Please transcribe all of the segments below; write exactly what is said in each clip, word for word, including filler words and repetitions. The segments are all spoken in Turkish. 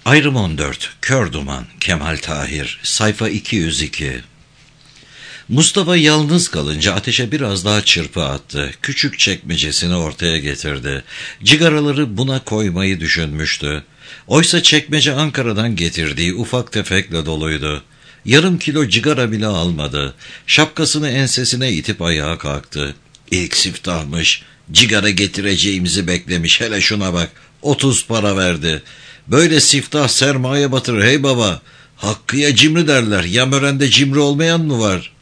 Ayrım on dört. Kör Duman. Kemal Tahir. Sayfa iki yüz iki. Mustafa yalnız kalınca ateşe biraz daha çırpı attı. Küçük çekmecesini ortaya getirdi. Cigaraları buna koymayı düşünmüştü. Oysa çekmece Ankara'dan getirdiği ufak tefekle doluydu. Yarım kilo cigara bile almadı. Şapkasını ensesine itip ayağa kalktı. İlk siftahmış. Cigara getireceğimizi beklemiş. Hele şuna bak. Otuz para verdi. Böyle siftah sermaye batırır hey baba. Hakkı'ya cimri derler. Yamören'de cimri olmayan mı var?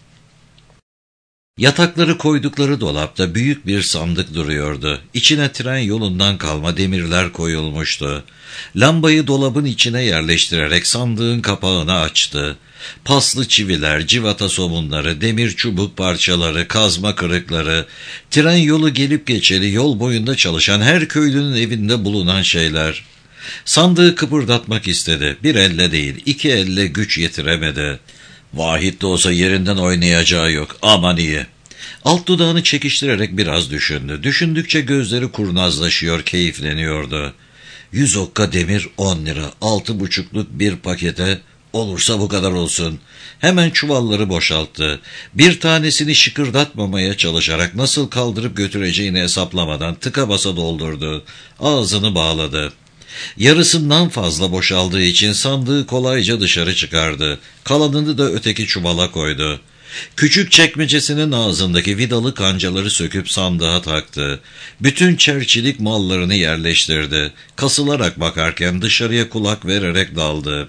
Yatakları koydukları dolapta büyük bir sandık duruyordu. İçine tren yolundan kalma demirler koyulmuştu. Lambayı dolabın içine yerleştirerek sandığın kapağını açtı. Paslı çiviler, civata somunları, demir çubuk parçaları, kazma kırıkları, tren yolu gelip geçeli yol boyunda çalışan her köylünün evinde bulunan şeyler. Sandığı kıpırdatmak istedi. Bir elle değil, iki elle güç yetiremedi. Vahit de olsa yerinden oynayacağı yok. Aman iyi. Alt dudağını çekiştirerek biraz düşündü. Düşündükçe gözleri kurnazlaşıyor, keyifleniyordu. Yüz okka demir on lira. Altı buçukluk bir pakete olursa bu kadar olsun. Hemen çuvalları boşalttı. Bir tanesini şıkırdatmamaya çalışarak nasıl kaldırıp götüreceğini hesaplamadan tıka basa doldurdu. Ağzını bağladı. Yarısından fazla boşaldığı için sandığı kolayca dışarı çıkardı. Kalanını da öteki çuvala koydu. Küçük çekmecesinin ağzındaki vidalı kancaları söküp sandığa taktı. Bütün çerçilik mallarını yerleştirdi. Kasılarak bakarken dışarıya kulak vererek daldı.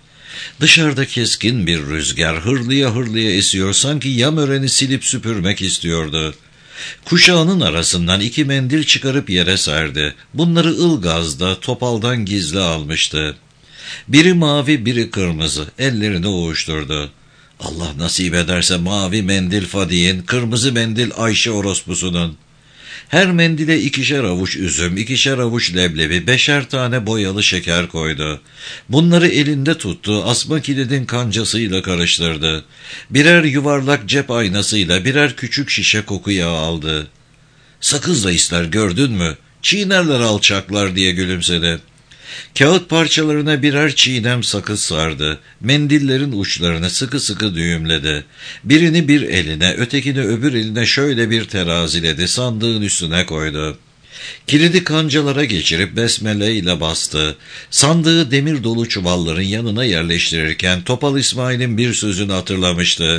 Dışarıda keskin bir rüzgar hırlıya hırlıya esiyor, sanki Yamören'i silip süpürmek istiyordu. Kuşağının arasından iki mendil çıkarıp yere serdi. Bunları ılgazda, topaldan gizli almıştı. Biri mavi, biri kırmızı. Ellerini ovuşturdu. Allah nasip ederse mavi mendil Fadi'nin, kırmızı mendil Ayşe orospusunun. Her mendile ikişer avuç üzüm, ikişer avuç leblebi, beşer tane boyalı şeker koydu. Bunları elinde tuttu, asma kilidin kancasıyla karıştırdı. Birer yuvarlak cep aynasıyla birer küçük şişe koku yağı aldı. Sakız da ister, gördün mü? Çiğnerler alçaklar diye gülümsedi. Kağıt parçalarına birer çiğnem sakız sardı. Mendillerin uçlarını sıkı sıkı düğümledi. Birini bir eline, ötekini öbür eline şöyle bir teraziledi, sandığın üstüne koydu. Kilidi kancalara geçirip besmele ile bastı. Sandığı demir dolu çuvalların yanına yerleştirirken Topal İsmail'in bir sözünü hatırlamıştı.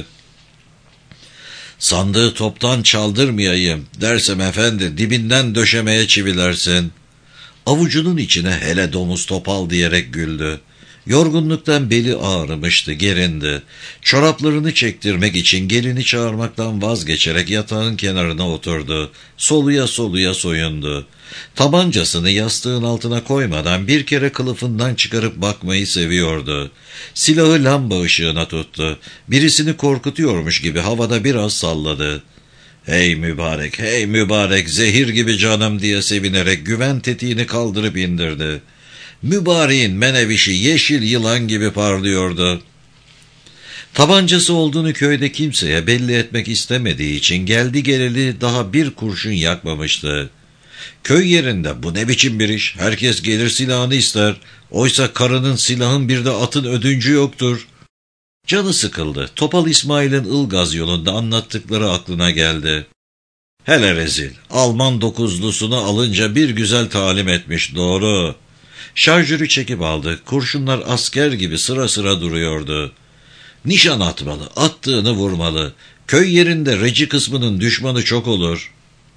Sandığı toptan çaldırmayayım dersem efendi, dibinden döşemeye çivilersin. Avucunun içine hele domuz Topal diyerek güldü. Yorgunluktan beli ağrımıştı, gerindi. Çoraplarını çektirmek için gelini çağırmaktan vazgeçerek yatağın kenarına oturdu. Soluya soluya soyundu. Tabancasını yastığın altına koymadan bir kere kılıfından çıkarıp bakmayı seviyordu. Silahı lamba ışığına tuttu. Birisini korkutuyormuş gibi havada biraz salladı. "Hey mübarek, hey mübarek, zehir gibi canım" diye sevinerek güven tetiğini kaldırıp indirdi. Mübareğin menevişi yeşil yılan gibi parlıyordu. Tabancası olduğunu köyde kimseye belli etmek istemediği için geldi geleli daha bir kurşun yakmamıştı. Köy yerinde bu ne biçim bir iş? Herkes gelir silahını ister. Oysa karının, silahın, bir de atın ödüncü yoktur. Canı sıkıldı. Topal İsmail'in Ilgaz yolunda anlattıkları aklına geldi. Hele rezil, Alman dokuzlusunu alınca bir güzel talim etmiş, doğru. Şarjörü çekip aldı. Kurşunlar asker gibi sıra sıra duruyordu. Nişan atmalı, attığını vurmalı. Köy yerinde reci kısmının düşmanı çok olur.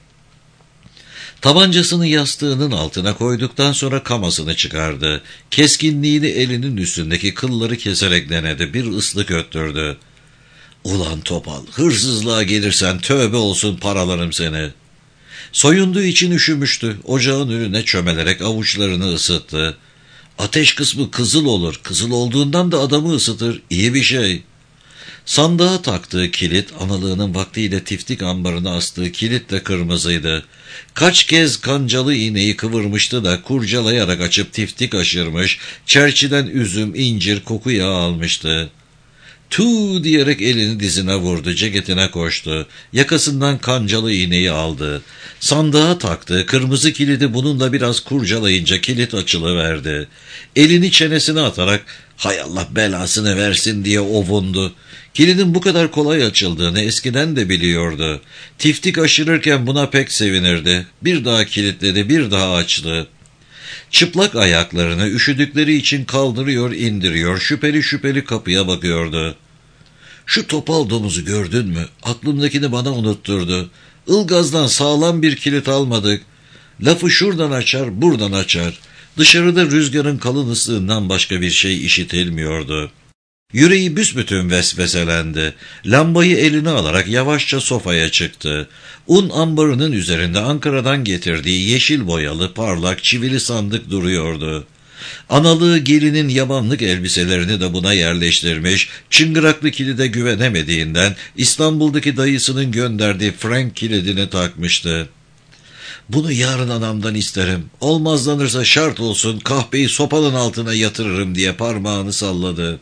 Tabancasını yastığının altına koyduktan sonra kamasını çıkardı. Keskinliğini elinin üstündeki kılları keserek denedi. Bir ıslık öttürdü. Ulan Topal, hırsızlığa gelirsen tövbe olsun paralarım seni. Soyunduğu için üşümüştü. Ocağın önüne çömelerek avuçlarını ısıttı. Ateş kısmı kızıl olur. Kızıl olduğundan da adamı ısıtır. İyi bir şey. Sandığa taktığı kilit, analığının vaktiyle tiftik ambarına astığı kilit de kırmızıydı. Kaç kez kancalı iğneyi kıvırmıştı da kurcalayarak açıp tiftik aşırmış, çerçiden üzüm, incir, koku yağı almıştı. Tu diyerek elini dizine vurdu, ceketine koştu. Yakasından kancalı iğneyi aldı. Sandığa taktı, kırmızı kilidi bununla biraz kurcalayınca kilit açılıverdi. Elini çenesine atarak hay Allah belasını versin diye ovundu. Kilidin bu kadar kolay açıldığını eskiden de biliyordu. Tiftik aşırırken buna pek sevinirdi. Bir daha kilitledi, bir daha açtı. Çıplak ayaklarını üşüdükleri için kaldırıyor, indiriyor, şüpheli şüpheli kapıya bakıyordu. Şu topal domuzu gördün mü? Aklımdakini bana unutturdu. Ilgaz'dan sağlam bir kilit almadık. Lafı şuradan açar, buradan açar. Dışarıda rüzgarın kalın ıslığından başka bir şey işitilmiyordu. Yüreği büsbütün vesveselendi. Lambayı eline alarak yavaşça sofaya çıktı. Un ambarının üzerinde Ankara'dan getirdiği yeşil boyalı, parlak, çivili sandık duruyordu. Analığı gelinin yabanlık elbiselerini de buna yerleştirmiş, çıngıraklı kilide güvenemediğinden İstanbul'daki dayısının gönderdiği Frank kilidini takmıştı. Bunu yarın anamdan isterim, olmazlanırsa şart olsun kahpeyi sopanın altına yatırırım diye parmağını salladı.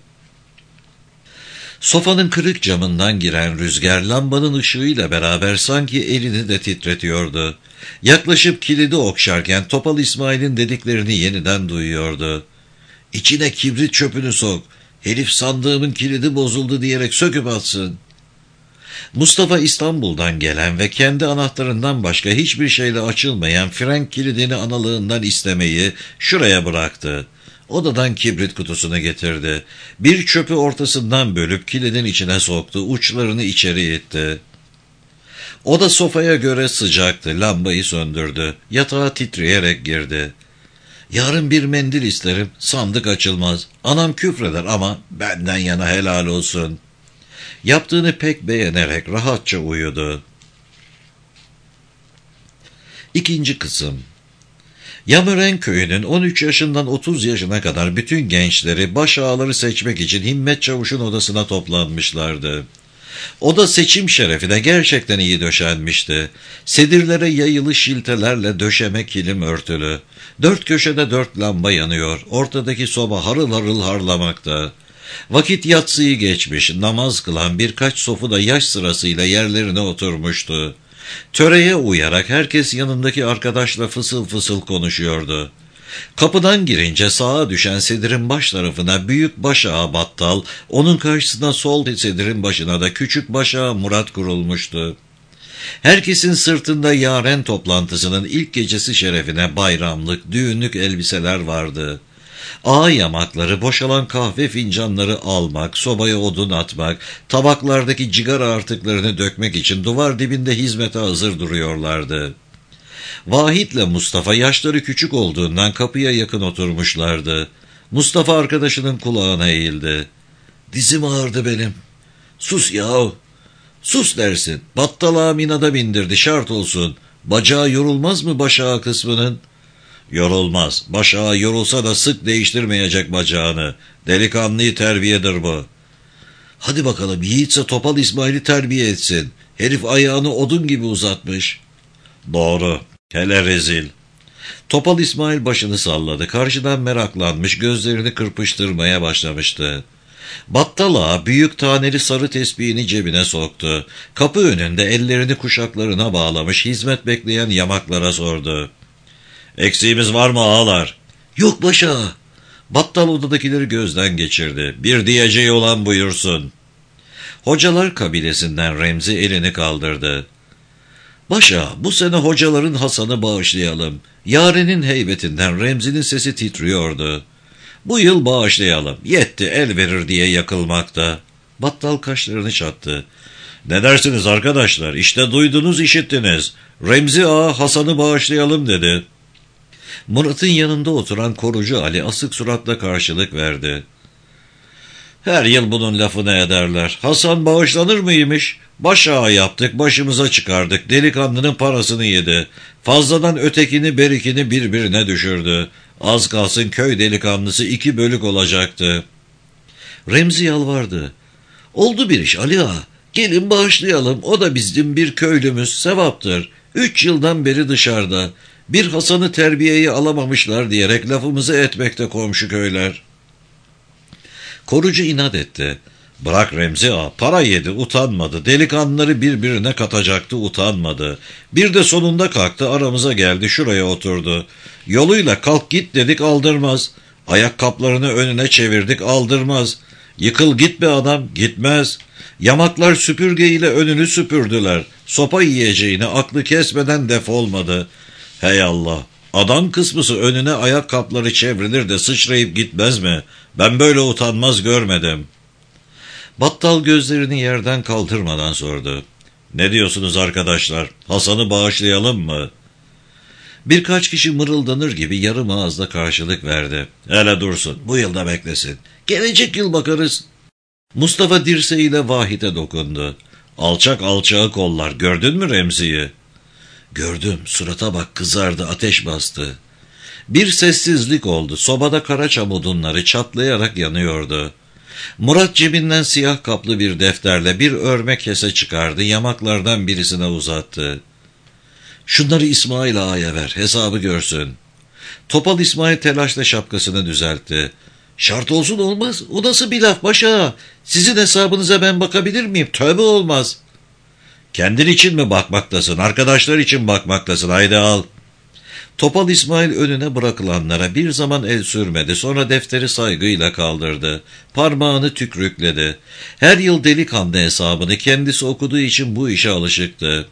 Sofanın kırık camından giren rüzgar lambanın ışığıyla beraber sanki elini de titretiyordu. Yaklaşıp kilidi okşarken Topal İsmail'in dediklerini yeniden duyuyordu. İçine kibrit çöpünü sok, herif sandığımın kilidi bozuldu diyerek söküp atsın. Mustafa İstanbul'dan gelen ve kendi anahtarından başka hiçbir şeyle açılmayan Frank kilidini analığından istemeyi şuraya bıraktı. Odadan kibrit kutusunu getirdi. Bir çöpü ortasından bölüp kilidin içine soktu, uçlarını içeri itti. Oda sofaya göre sıcaktı, lambayı söndürdü. Yatağa titreyerek girdi. Yarın bir mendil isterim, sandık açılmaz. Anam küfreder ama benden yana helal olsun. Yaptığını pek beğenerek rahatça uyudu. İkinci kısım. Yamören köyünün on üç yaşından otuz yaşına kadar bütün gençleri baş ağaları seçmek için Himmet Çavuş'un odasına toplanmışlardı. Oda seçim şerefine gerçekten iyi döşenmişti. Sedirlere yayılı şiltelerle döşeme kilim örtülü. Dört köşede dört lamba yanıyor. Ortadaki soba harıl harıl harlamakta. Vakit yatsıyı geçmiş, namaz kılan birkaç sofu da yaş sırasıyla yerlerine oturmuştu. Töreye uyarak herkes yanındaki arkadaşla fısıl fısıl konuşuyordu. Kapıdan girince sağa düşen sedirin baş tarafına büyük başağı Battal, onun karşısına sol sedirin başına da küçük başağı Murat kurulmuştu. Herkesin sırtında yaren toplantısının ilk gecesi şerefine bayramlık, düğünlük elbiseler vardı. Ağa yamakları, boşalan kahve fincanları almak, sobaya odun atmak, tabaklardaki cigara artıklarını dökmek için duvar dibinde hizmete hazır duruyorlardı. Vahit'le Mustafa yaşları küçük olduğundan kapıya yakın oturmuşlardı. Mustafa arkadaşının kulağına eğildi. "Dizim ağrıdı benim." "Sus yahu." "Sus dersin. Battal Amina'da bindirdi, şart olsun. Bacağı yorulmaz mı başağı kısmının?" "Yorulmaz. Başağı yorulsa da sık değiştirmeyecek bacağını. Delikanlıyı terbiyedir bu." "Hadi bakalım yiğitse Topal İsmail'i terbiye etsin. Herif ayağını odun gibi uzatmış." "Doğru. Hele rezil." Topal İsmail başını salladı. Karşıdan meraklanmış, gözlerini kırpıştırmaya başlamıştı. Battal Ağa büyük taneli sarı tesbihini cebine soktu. Kapı önünde ellerini kuşaklarına bağlamış hizmet bekleyen yamaklara sordu. "Eksiğimiz var mı ağalar?" "Yok başağı." Battal odadakileri gözden geçirdi. "Bir diyeceği olan buyursun." Hocalar kabilesinden Remzi elini kaldırdı. "Başağı, bu sene hocaların Hasan'ı bağışlayalım." Yarenin heybetinden Remzi'nin sesi titriyordu. "Bu yıl bağışlayalım. Yetti, el verir diye yakılmakta." Battal kaşlarını çattı. "Ne dersiniz arkadaşlar? İşte duydunuz, işittiniz. Remzi Ağa Hasan'ı bağışlayalım dedi." Murat'ın yanında oturan korucu Ali asık suratla karşılık verdi. "Her yıl bunun lafını ederler. Hasan bağışlanır mıymış? Baş ağa yaptık, başımıza çıkardık. Delikanlının parasını yedi. Fazladan ötekini berikini birbirine düşürdü. Az kalsın köy delikanlısı iki bölük olacaktı." Remzi yalvardı. "Oldu bir iş Ali Ağa. Gelin bağışlayalım. O da bizim bir köylümüz. Sevaptır. Üç yıldan beri dışarıda. Bir Hasan'ı terbiyeyi alamamışlar diyerek lafımızı etmekte komşu köyler." Korucu inat etti. Bırak Remzi ağa, para yedi, utanmadı. Delikanlıları birbirine katacaktı, utanmadı. Bir de sonunda kalktı, aramıza geldi, şuraya oturdu. Yoluyla kalk git dedik, aldırmaz. Ayakkabılarını önüne çevirdik, aldırmaz. Yıkıl git be adam, gitmez. Yamaklar süpürgeyle önünü süpürdüler. Sopa yiyeceğini aklı kesmeden defolmadı. Hey Allah! Adam kısmısı önüne ayakkabıları çevrilir de sıçrayıp gitmez mi? Ben böyle utanmaz görmedim. Battal gözlerini yerden kaldırmadan sordu. Ne diyorsunuz arkadaşlar? Hasan'ı bağışlayalım mı? Birkaç kişi mırıldanır gibi yarım ağızla karşılık verdi. Hele dursun, bu yılda beklesin. Gelecek yıl bakarız. Mustafa dirseğiyle Vahit'e dokundu. Alçak alçağı kollar, gördün mü Remzi'yi? Gördüm, surata bak, kızardı, ateş bastı. Bir sessizlik oldu, sobada kara çam odunları çatlayarak yanıyordu. Murat cebinden siyah kaplı bir defterle bir örme kese çıkardı, yamaklardan birisine uzattı. Şunları İsmail ağaya ver, hesabı görsün. Topal İsmail telaşla şapkasını düzeltti. Şart olsun olmaz, o nasıl bir laf başa? Sizin hesabınıza ben bakabilir miyim? Tövbe olmaz. Kendin için mi bakmaktasın, arkadaşlar için bakmaktasın, haydi al. Topal İsmail önüne bırakılanlara bir zaman el sürmedi, sonra defteri saygıyla kaldırdı. Parmağını tükrükledi. Her yıl delikanlı hesabını kendisi okuduğu için bu işe alışıktı.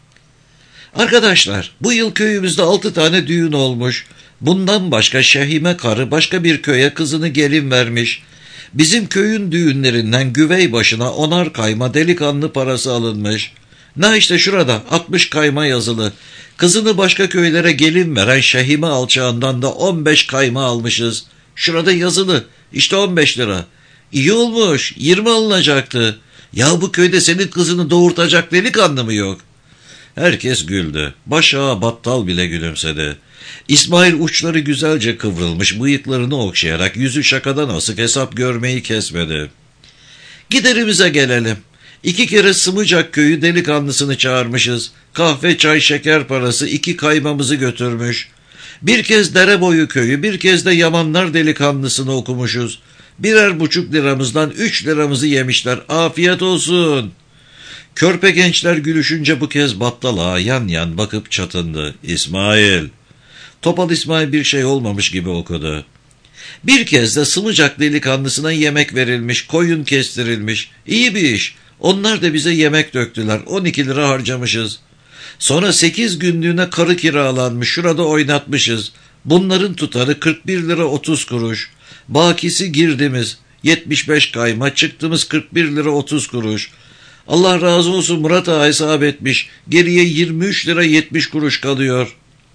Arkadaşlar, bu yıl köyümüzde altı tane düğün olmuş. Bundan başka Şehime karı başka bir köye kızını gelin vermiş. Bizim köyün düğünlerinden güvey başına onar kayma delikanlı parası alınmış. Na işte şurada altmış kayma yazılı. Kızını başka köylere gelin veren Şehime alçağından da on beş kayma almışız. Şurada yazılı. İşte on beş lira. İyi olmuş. yirmi alınacaktı. Ya bu köyde senin kızını doğurtacak delikanlı mı yok? Herkes güldü. Başağı Battal bile gülümsedi. İsmail uçları güzelce kıvrılmış bıyıklarını okşayarak yüzü şakadan asık hesap görmeyi kesmedi. Giderimize gelelim. İki kere Sımıcak köyü delikanlısını çağırmışız. Kahve, çay, şeker parası iki kaymamızı götürmüş. Bir kez Dereboyu köyü, bir kez de Yamanlar delikanlısını okumuşuz. Birer buçuk liramızdan üç liramızı yemişler. Afiyet olsun. Körpe gençler gülüşünce bu kez Battal ağa yan yan bakıp çatındı. İsmail. Topal İsmail bir şey olmamış gibi okudu. Bir kez de Sımıcak delikanlısına yemek verilmiş, koyun kestirilmiş. İyi bir iş. Onlar da bize yemek döktüler. on iki lira harcamışız. Sonra sekiz günlüğüne karı kiralanmış. Şurada oynatmışız. Bunların tutarı kırk bir lira otuz kuruş. Bakisi girdimiz. yetmiş beş kayma. Çıktığımız kırk bir lira otuz kuruş. Allah razı olsun, Murat ağa hesap etmiş. Geriye yirmi üç lira yetmiş kuruş kalıyor.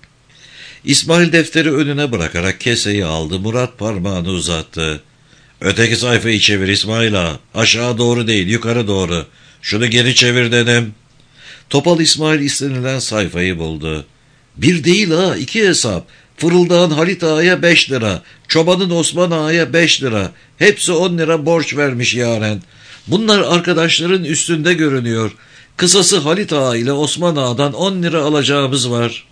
İsmail defteri önüne bırakarak keseyi aldı. Murat parmağını uzattı. Öteki sayfayı çevir İsmail ağa. Aşağı doğru değil, yukarı doğru. Şunu geri çevir dedim. Topal İsmail istenilen sayfayı buldu. Bir değil ha, iki hesap. Fırıldağın Halit ağaya beş lira. Çobanın Osman ağaya beş lira. Hepsi on lira borç vermiş yaren. Bunlar arkadaşların üstünde görünüyor. Kısası Halit ağa ile Osman ağadan on lira alacağımız var.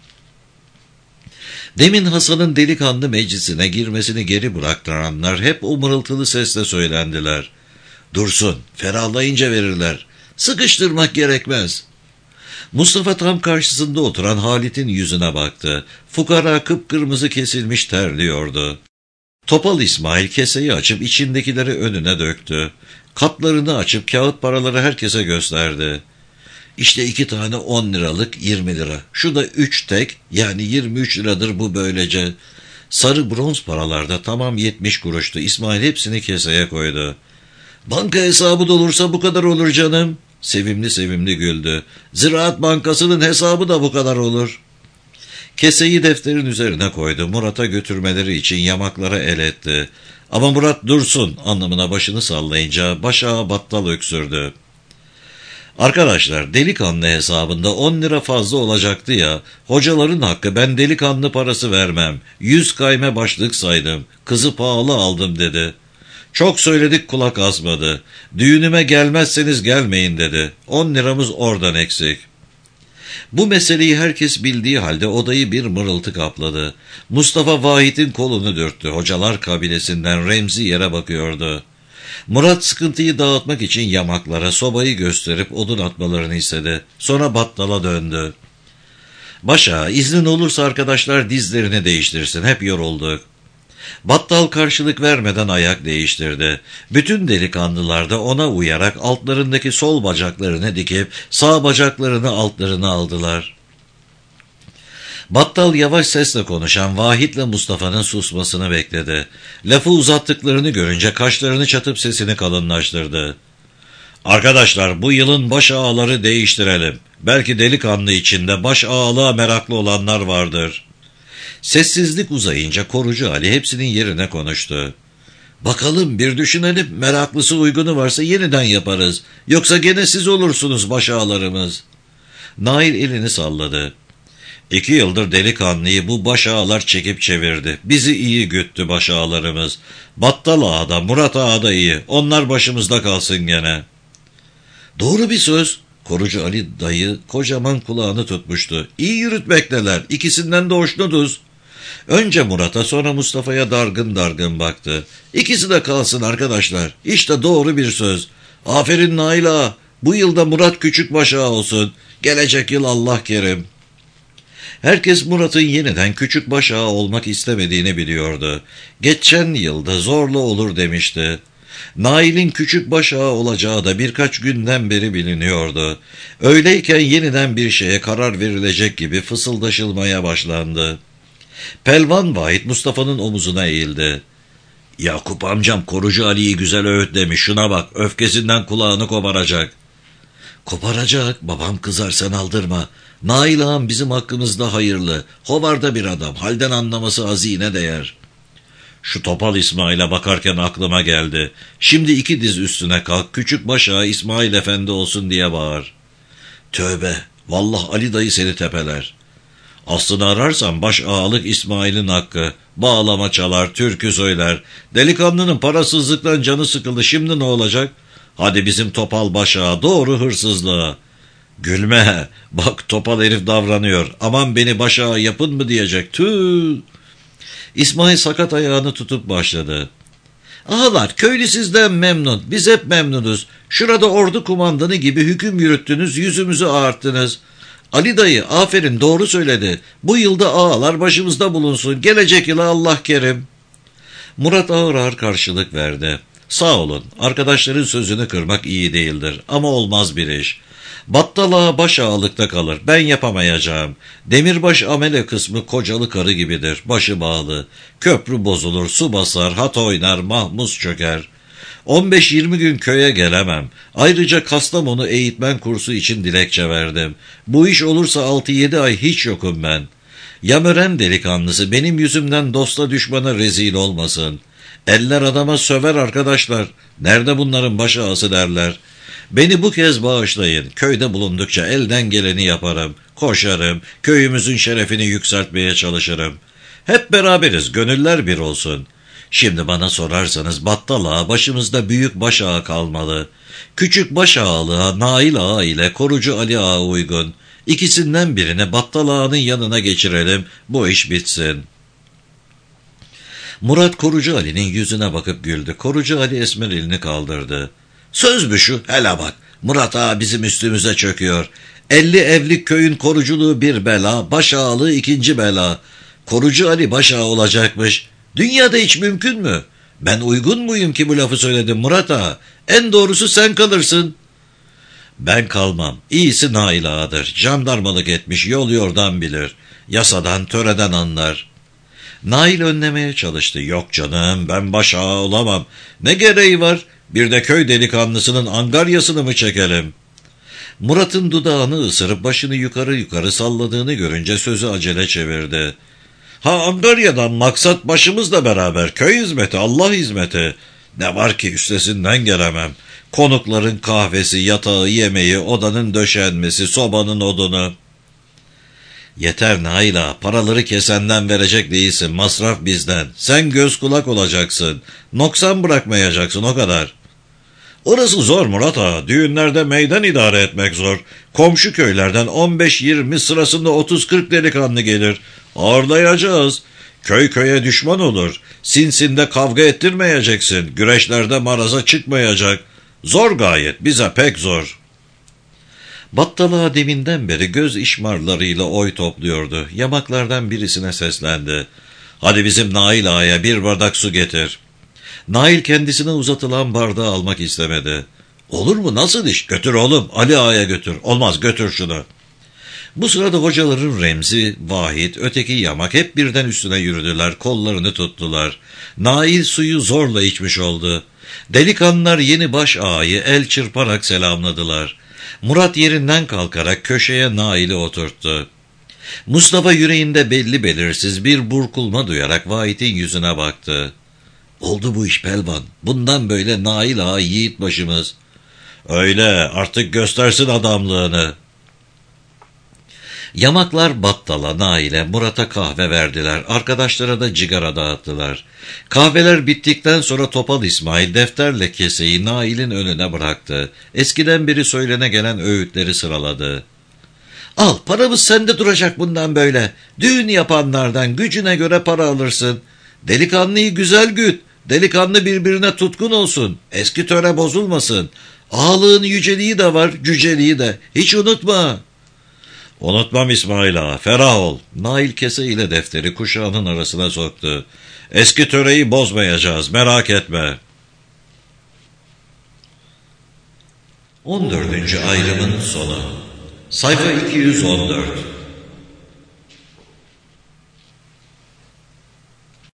Demin Hasan'ın delikanlı meclisine girmesini geri bıraktıranlar hep o mırıltılı sesle söylendiler. Dursun, ferahlayınca verirler. Sıkıştırmak gerekmez. Mustafa tam karşısında oturan Halit'in yüzüne baktı. Fukara kıpkırmızı kesilmiş terliyordu. Topal İsmail keseyi açıp içindekileri önüne döktü. Katlarını açıp kağıt paraları herkese gösterdi. İşte iki tane on liralık yirmi lira. Şu da üç tek, yani yirmi üç liradır bu böylece. Sarı bronz paralarda tamam yetmiş kuruştu. İsmail hepsini keseye koydu. Banka hesabı dolursa bu kadar olur canım. Sevimli sevimli güldü. Ziraat Bankası'nın hesabı da bu kadar olur. Keseyi defterin üzerine koydu. Murat'a götürmeleri için yamaklara el etti. Ama Murat dursun anlamına başını sallayınca başağı Battal öksürdü. Arkadaşlar, delikanlı hesabında on lira fazla olacaktı ya. Hocaların hakkı, ben delikanlı parası vermem. Yüz kayme başlık saydım. Kızı pahalı aldım dedi. Çok söyledik, kulak asmadı. Düğünüme gelmezseniz gelmeyin dedi. On liramız oradan eksik. Bu meseleyi herkes bildiği halde odayı bir mırıltı kapladı. Mustafa Vahit'in kolunu dürttü. Hocalar kabilesinden Remzi yere bakıyordu. Murat sıkıntıyı dağıtmak için yamaklara sobayı gösterip odun atmalarını istedi. Sonra battala döndü. Başa, iznin olursa arkadaşlar dizlerini değiştirsin, hep yorulduk. Battal karşılık vermeden ayak değiştirdi. Bütün delikanlılar da ona uyarak altlarındaki sol bacaklarını dikip sağ bacaklarını altlarına aldılar. Battal yavaş sesle konuşan Vahit'le Mustafa'nın susmasını bekledi. Lafı uzattıklarını görünce kaşlarını çatıp sesini kalınlaştırdı. Arkadaşlar, bu yılın baş ağaları değiştirelim. Belki delikanlı içinde baş ağalığa meraklı olanlar vardır. Sessizlik uzayınca Korucu Ali hepsinin yerine konuştu. Bakalım, bir düşünelim, meraklısı uygunu varsa yeniden yaparız. Yoksa gene siz olursunuz baş ağalarımız. Nail elini salladı. İki yıldır delikanlıyı bu baş ağalar çekip çevirdi. Bizi iyi güttü baş ağalarımız. Battal ağa da Murat ağa da iyi. Onlar başımızda kalsın gene. Doğru bir söz. Korucu Ali dayı kocaman kulağını tutmuştu. İyi yürütmekteler. İkisinden de hoşnutuz. Önce Murat'a, sonra Mustafa'ya dargın dargın baktı. İkisi de kalsın arkadaşlar. İşte doğru bir söz. Aferin Nail ağa. Bu yılda Murat küçükbaş ağa olsun. Gelecek yıl Allah kerim. Herkes Murat'ın yeniden küçükbaş ağa olmak istemediğini biliyordu. Geçen yılda zorla olur demişti. Nail'in küçükbaş ağa olacağı da birkaç günden beri biliniyordu. Öyleyken yeniden bir şeye karar verilecek gibi fısıldaşılmaya başlandı. Pelvan Vahit Mustafa'nın omuzuna eğildi. Yakup amcam Korucu Ali'yi güzel öğütlemiş, şuna bak, öfkesinden kulağını koparacak. Koparacak, babam kızar, sen aldırma. Nail ağam bizim hakkımızda hayırlı, hovarda bir adam, halden anlaması hazine değer. Şu Topal İsmail'e bakarken aklıma geldi. Şimdi iki diz üstüne kalk, küçük baş ağa İsmail Efendi olsun diye bağır. Tövbe, vallah Ali dayı seni tepeler. Aslını ararsan baş ağalık İsmail'in hakkı. Bağlama çalar, türkü söyler. Delikanlının parasızlıktan canı sıkıldı, şimdi ne olacak? Hadi bizim Topal baş ağa doğru hırsızlığa. Gülme, bak Topal herif davranıyor. Aman beni baş ağa yapın mı diyecek. Tüh. İsmail sakat ayağını tutup başladı. Ağalar, köylü sizden memnun, biz hep memnunuz. Şurada ordu kumandanı gibi hüküm yürüttünüz, yüzümüzü ağarttınız. Ali dayı aferin, doğru söyledi. Bu yılda ağalar başımızda bulunsun, gelecek yıla Allah kerim. Murat ağır ağır karşılık verdi. Sağ olun, arkadaşların sözünü kırmak iyi değildir ama olmaz bir iş. Battal ağa baş ağalıkta kalır, ben yapamayacağım. Demirbaş amele kısmı kocalı karı gibidir, başı bağlı. Köprü bozulur, su basar, hat oynar, mahmuz çöker. on beş yirmi gün köye gelemem. Ayrıca Kastamonu eğitmen kursu için dilekçe verdim. Bu iş olursa altı yedi ay hiç yokum ben. Yamören delikanlısı benim yüzümden dosta düşmana rezil olmasın. Eller adama söver arkadaşlar. Nerede bunların baş ağası derler. Beni bu kez bağışlayın. Köyde bulundukça elden geleni yaparım. Koşarım. Köyümüzün şerefini yükseltmeye çalışırım. Hep beraberiz. Gönüller bir olsun. Şimdi bana sorarsanız Battal ağa başımızda büyük baş ağa kalmalı. Küçük baş ağalığa Nail ağa ile Korucu Ali ağa uygun. İkisinden birini Battal ağanın yanına geçirelim. Bu iş bitsin. Murat Korucu Ali'nin yüzüne bakıp güldü. Korucu Ali esmer elini kaldırdı. Söz mü şu? Hele bak. Murat ağa bizim üstümüze çöküyor. Elli evlik köyün koruculuğu bir bela, baş ağalığı ikinci bela. Korucu Ali baş ağa olacakmış. Dünyada hiç mümkün mü? Ben uygun muyum ki bu lafı söyledim Murat ağa? En doğrusu sen kalırsın. Ben kalmam. İyisi Nail ağadır. Jandarmalık etmiş, yol yordan bilir. Yasadan, töreden anlar. Nail önlemeye çalıştı. Yok canım, ben baş ağa olamam. Ne gereği var? Bir de köy delikanlısının angaryasını mı çekelim? Murat'ın dudağını ısırıp başını yukarı yukarı salladığını görünce sözü acele çevirdi. Ha, Angarya'dan maksat başımızla beraber köy hizmeti, Allah hizmeti. Ne var ki üstesinden gelemem. Konukların kahvesi, yatağı, yemeği, odanın döşenmesi, sobanın odunu. Yeter Nail ağa, paraları kesenden verecek değilsin, masraf bizden. Sen göz kulak olacaksın, noksan bırakmayacaksın, o kadar. Orası zor Murat ağa, düğünlerde meydan idare etmek zor. Komşu köylerden on beş yirmi, sırasında otuz kırk delikanlı gelir. Ağırlayacağız. Köy köye düşman olur. Sinsinde kavga ettirmeyeceksin. Güreşlerde maraza çıkmayacak. Zor gayet, bize pek zor. Battalığa deminden beri göz işmarlarıyla oy topluyordu. Yamaklardan birisine seslendi. Hadi bizim Nail Ağa'ya bir bardak su getir. Nail kendisine uzatılan bardağı almak istemedi. Olur mu, nasıl iş? Götür oğlum, Ali Ağa'ya götür. Olmaz, götür şunu. Bu sırada hocaların Remzi, Vahit, öteki Yamak hep birden üstüne yürüdüler, kollarını tuttular. Nail suyu zorla içmiş oldu. Delikanlılar yeni baş ağayı el çırparak selamladılar. Murat yerinden kalkarak köşeye Nail'i oturttu. Mustafa yüreğinde belli belirsiz bir burkulma duyarak Vahit'in yüzüne baktı. Oldu bu iş pelvan. Bundan böyle Nail Ağa yiğit başımız. Öyle, artık göstersin adamlığını. Yamaklar Battal'a, Nail'e, Murat'a kahve verdiler. Arkadaşlara da cigara dağıttılar. Kahveler bittikten sonra Topal İsmail defterle keseyi Nail'in önüne bıraktı. Eskiden beri söylene gelen öğütleri sıraladı. Al, paramız sende duracak bundan böyle. Düğün yapanlardan gücüne göre para alırsın. Delikanlıyı güzel güt. Delikanlı birbirine tutkun olsun. Eski töre bozulmasın. Ağalığın yüceliği de var, cüceliği de. Hiç unutma. Unutmam İsmail Ağa, ferah ol. Nail kese ile defteri kuşağının arasına soktu. Eski töreyi bozmayacağız, merak etme. on dördüncü ayrımın sonu. Sayfa iki yüz on dört.